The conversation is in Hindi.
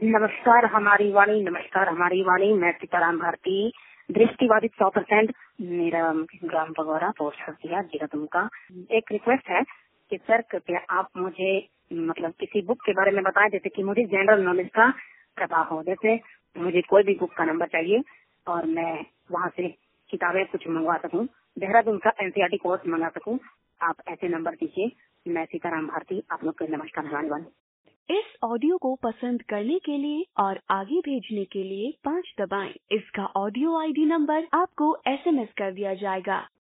नमस्कार हमारी वाणी। मैं सीताराम भारती, दृष्टिबाधित 100%, मेरा ग्राम पगोरा, पोस्ट हल्दिया, जिला दुमका। एक रिक्वेस्ट है कि सर कृपया आप मुझे किसी बुक के बारे में बताएं, जैसे कि मुझे जनरल नॉलेज का प्रभाव हो। जैसे मुझे कोई भी बुक का नंबर चाहिए और मैं वहाँ से किताबें कुछ मंगवा सकूँ, देहरादून का एनसीईआरटी कोर्स मंगा सकूँ। आप ऐसे नंबर दीजिए। मैं सीताराम भारती, आप लोग को नमस्कार हमारी वाणी। इस ऑडियो को पसंद करने के लिए और आगे भेजने के लिए 5 दबाएं। इसका ऑडियो आईडी नंबर आपको एसएमएस कर दिया जाएगा।